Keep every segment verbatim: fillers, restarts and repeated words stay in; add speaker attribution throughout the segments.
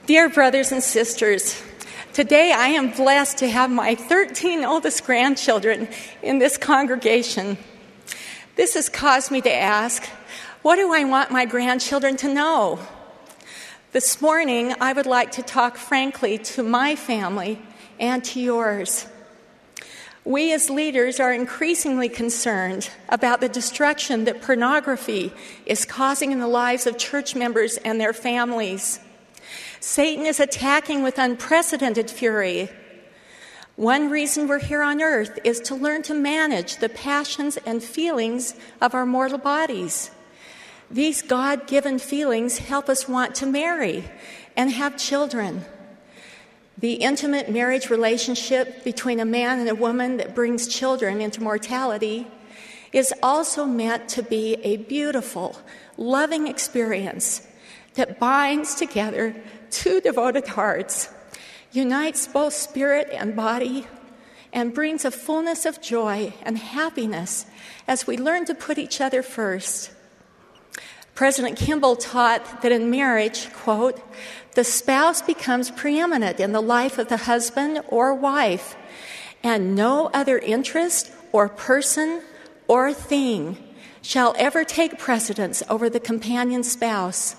Speaker 1: Dear brothers and sisters, today I am blessed to have my thirteen oldest grandchildren in this congregation. This has caused me to ask, what do I want my grandchildren to know? This morning, I would like to talk frankly to my family and to yours. We as leaders are increasingly concerned about the destruction that pornography is causing in the lives of church members and their families. Satan is attacking with unprecedented fury. One reason we're here on earth is to learn to manage the passions and feelings of our mortal bodies. These God-given feelings help us want to marry and have children. The intimate marriage relationship between a man and a woman that brings children into mortality is also meant to be a beautiful, loving experience that binds together two devoted hearts, unites both spirit and body, and brings a fullness of joy and happiness as we learn to put each other first. President Kimball taught that in marriage, quote, the spouse becomes preeminent in the life of the husband or wife, and no other interest or person or thing shall ever take precedence over the companion spouse.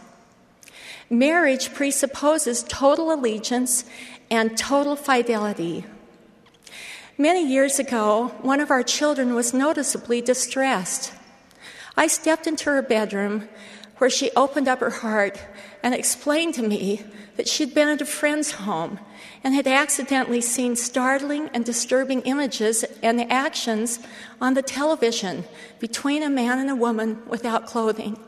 Speaker 1: Marriage presupposes total allegiance and total fidelity. Many years ago, one of our children was noticeably distressed. I stepped into her bedroom where she opened up her heart and explained to me that she'd been at a friend's home and had accidentally seen startling and disturbing images and actions on the television between a man and a woman without clothing.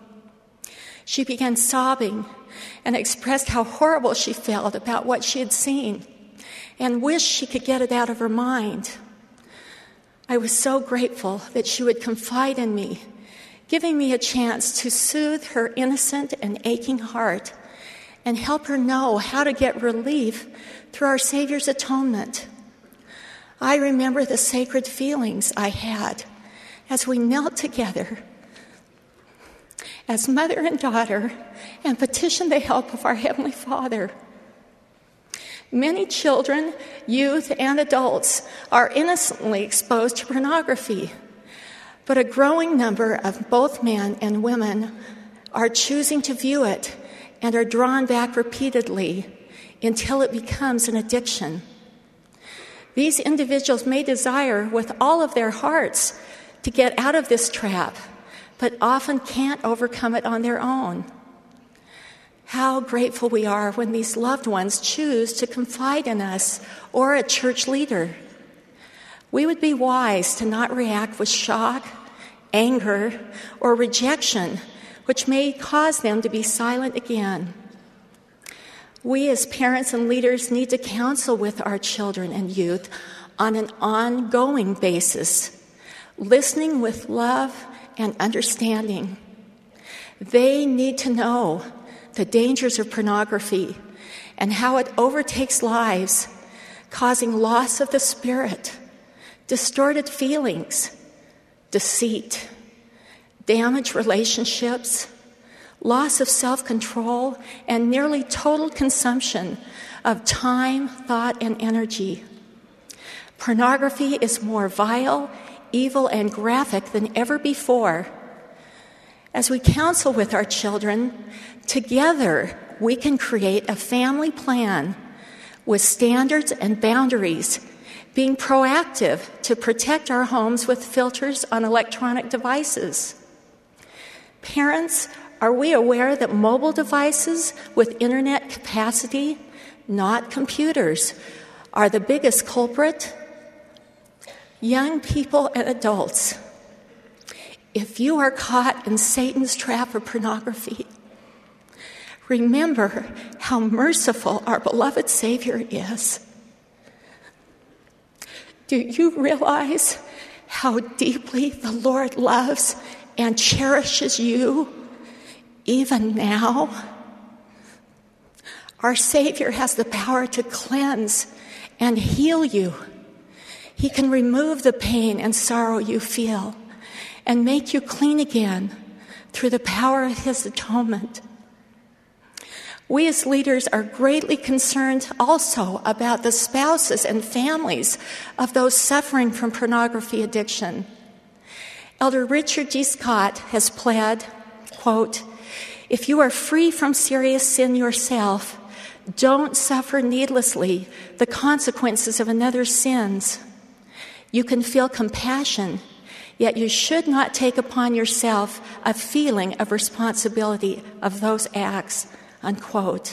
Speaker 1: She began sobbing and expressed how horrible she felt about what she had seen and wished she could get it out of her mind. I was so grateful that she would confide in me, giving me a chance to soothe her innocent and aching heart and help her know how to get relief through our Savior's atonement. I remember the sacred feelings I had as we knelt together as mother and daughter and petitioned the help of our Heavenly Father. Many children, youth, and adults are innocently exposed to pornography, but a growing number of both men and women are choosing to view it and are drawn back repeatedly until it becomes an addiction. These individuals may desire with all of their hearts to get out of this trap, but often can't overcome it on their own. How grateful we are when these loved ones choose to confide in us or a church leader. We would be wise to not react with shock, anger, or rejection, which may cause them to be silent again. We as parents and leaders need to counsel with our children and youth on an ongoing basis, listening with love and understanding. They need to know the dangers of pornography and how it overtakes lives, causing loss of the spirit, distorted feelings, deceit, damaged relationships, loss of self-control, and nearly total consumption of time, thought, and energy. Pornography is more vile, evil, and graphic than ever before. As we counsel with our children, together we can create a family plan with standards and boundaries, being proactive to protect our homes with filters on electronic devices. Parents, are we aware that mobile devices with internet capacity, not computers, are the biggest culprit? Young people and adults, if you are caught in Satan's trap of pornography, remember how merciful our beloved Savior is. Do you realize how deeply the Lord loves and cherishes you even now? Our Savior has the power to cleanse and heal you. He can remove the pain and sorrow you feel and make you clean again through the power of His atonement. We as leaders are greatly concerned also about the spouses and families of those suffering from pornography addiction. Elder Richard G. Scott has pled, quote, "If you are free from serious sin yourself, don't suffer needlessly the consequences of another's sins. You can feel compassion, yet you should not take upon yourself a feeling of responsibility of those acts," unquote.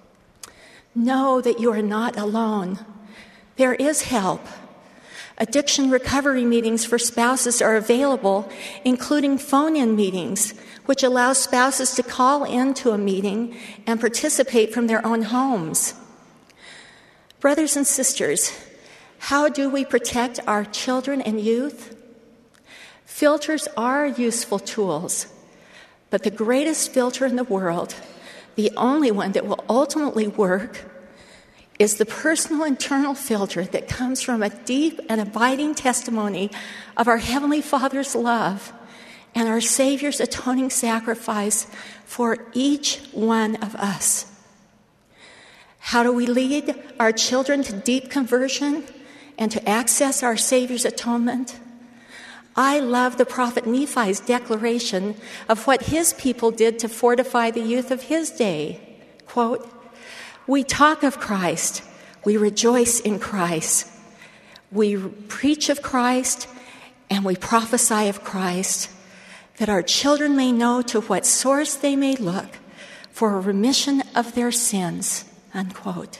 Speaker 1: Know that you are not alone. There is help. Addiction recovery meetings for spouses are available, including phone-in meetings, which allow spouses to call into a meeting and participate from their own homes. Brothers and sisters, how do we protect our children and youth? Filters are useful tools, but the greatest filter in the world, the only one that will ultimately work, is the personal internal filter that comes from a deep and abiding testimony of our Heavenly Father's love and our Savior's atoning sacrifice for each one of us. How do we lead our children to deep conversion and to access our Savior's atonement? I love the prophet Nephi's declaration of what his people did to fortify the youth of his day. Quote, "We talk of Christ, we rejoice in Christ, we preach of Christ, and we prophesy of Christ, that our children may know to what source they may look for a remission of their sins," unquote.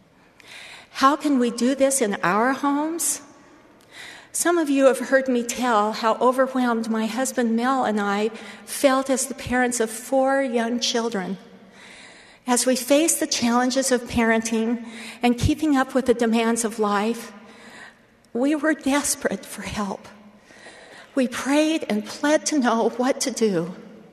Speaker 1: How can we do this in our homes? Some of you have heard me tell how overwhelmed my husband Mel and I felt as the parents of four young children. As we faced the challenges of parenting and keeping up with the demands of life, we were desperate for help. We prayed and pled to know what to do.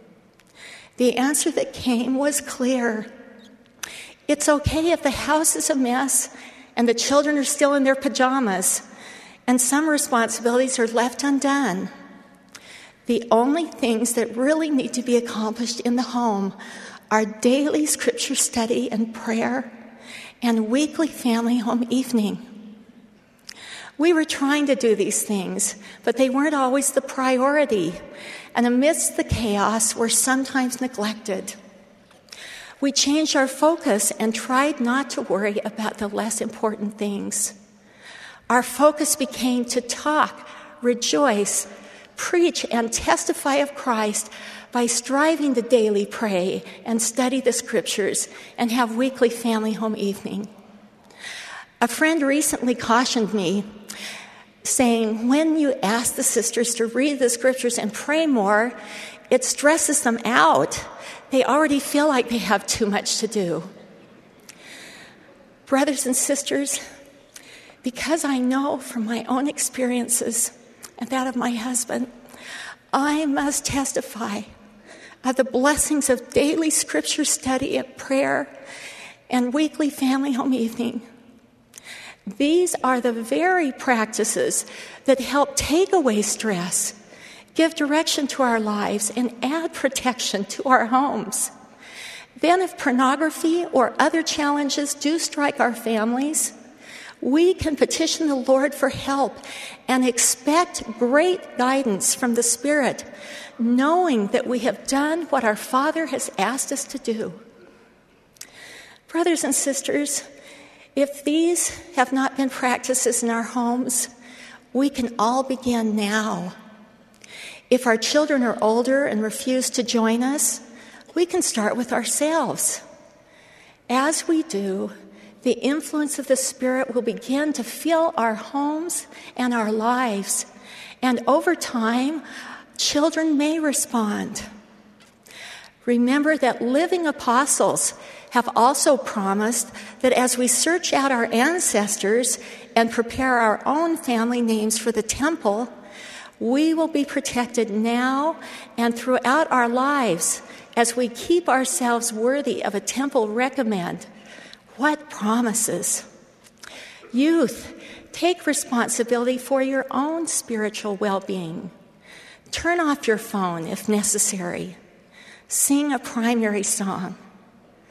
Speaker 1: The answer that came was clear. It's okay if the house is a mess and the children are still in their pajamas, and some responsibilities are left undone. The only things that really need to be accomplished in the home are daily scripture study and prayer and weekly family home evening. We were trying to do these things, but they weren't always the priority, and amidst the chaos were sometimes neglected. We changed our focus and tried not to worry about the less important things. Our focus became to talk, rejoice, preach, and testify of Christ by striving to daily pray and study the scriptures and have weekly family home evening. A friend recently cautioned me, saying, when you ask the sisters to read the scriptures and pray more, it stresses them out. They already feel like they have too much to do. Brothers and sisters, because I know from my own experiences and that of my husband, I must testify of the blessings of daily scripture study and prayer and weekly family home evening. These are the very practices that help take away stress, give direction to our lives, and add protection to our homes. Then if pornography or other challenges do strike our families, we can petition the Lord for help and expect great guidance from the Spirit, knowing that we have done what our Father has asked us to do. Brothers and sisters, if these have not been practices in our homes, we can all begin now. If our children are older and refuse to join us, we can start with ourselves. As we do, the influence of the Spirit will begin to fill our homes and our lives, and over time, children may respond. Remember that living apostles have also promised that as we search out our ancestors and prepare our own family names for the temple, we will be protected now and throughout our lives as we keep ourselves worthy of a temple recommend. What promises? Youth, take responsibility for your own spiritual well-being. Turn off your phone if necessary. Sing a primary song.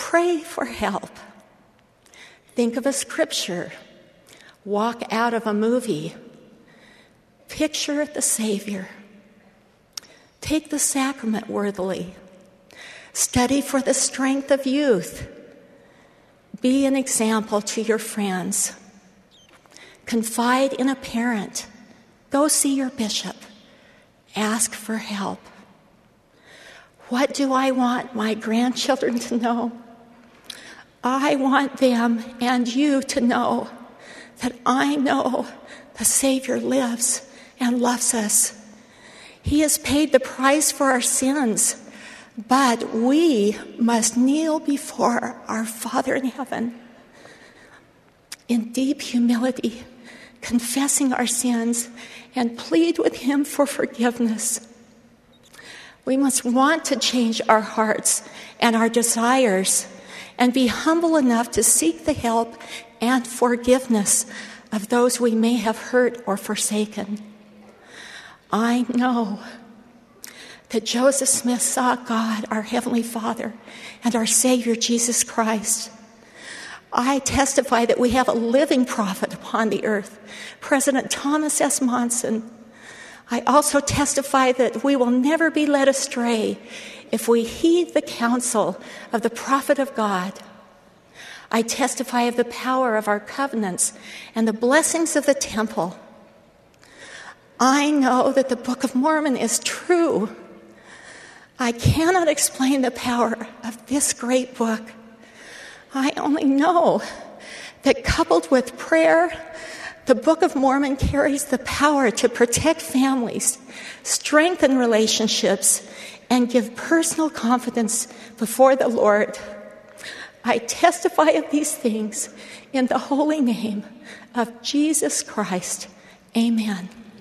Speaker 1: Pray for help. Think of a scripture. Walk out of a movie. Picture the Savior. Take the sacrament worthily. Study for the strength of youth. Be an example to your friends. Confide in a parent. Go see your bishop. Ask for help. What do I want my grandchildren to know? I want them and you to know that I know the Savior lives and loves us. He has paid the price for our sins, but we must kneel before our Father in heaven in deep humility, confessing our sins and plead with Him for forgiveness. We must want to change our hearts and our desires and be humble enough to seek the help and forgiveness of those we may have hurt or forsaken. I know that Joseph Smith saw God, our Heavenly Father, and our Savior, Jesus Christ. I testify that we have a living prophet upon the earth, President Thomas S. Monson. I also testify that we will never be led astray if we heed the counsel of the prophet of God. I testify of the power of our covenants and the blessings of the temple. I know that the Book of Mormon is true. I cannot explain the power of this great book. I only know that coupled with prayer, the Book of Mormon carries the power to protect families, strengthen relationships, and give personal confidence before the Lord. I testify of these things in the holy name of Jesus Christ. Amen.